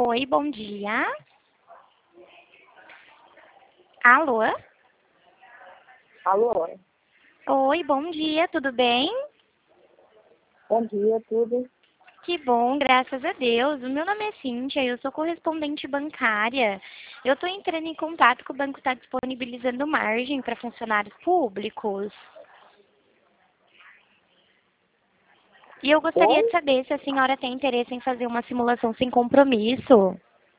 Oi, bom dia. Alô? Alô? Oi, bom dia, tudo bem? Bom dia, tudo? Que bom, graças a Deus. O meu nome é Cíntia, eu sou correspondente bancária. Eu estou entrando em contato que o banco está disponibilizando margem para funcionários públicos. E eu gostaria de Oi? saber se a senhora tem interesse em fazer uma simulação sem compromisso.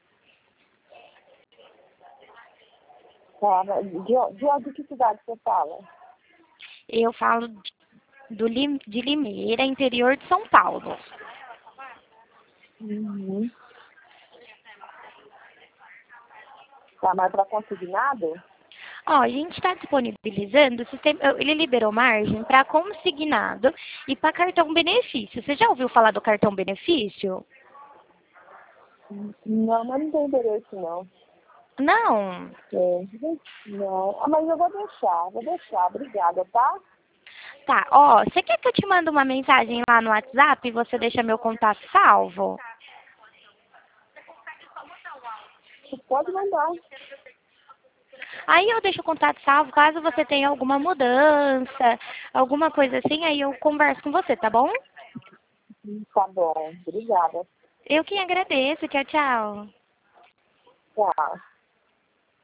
Tá, de onde que cidade você fala? Eu falo de Limeira, interior de São Paulo. Uhum. Tá, mas para consignado? Ó, a gente está disponibilizando o sistema, ele liberou margem para consignado e para cartão benefício. Você já ouviu falar do cartão benefício? Não, mas não tem endereço, não. Não. É, não. Ah, mas eu vou deixar, obrigada, tá? Tá, ó, você quer que eu te mande uma mensagem lá no WhatsApp e você deixa meu contato salvo? Você pode mandar. Aí eu deixo o contato salvo, caso você tenha alguma mudança, alguma coisa assim, aí eu converso com você, tá bom? Tá bom, obrigada. Eu que agradeço, tchau, tchau. Tchau.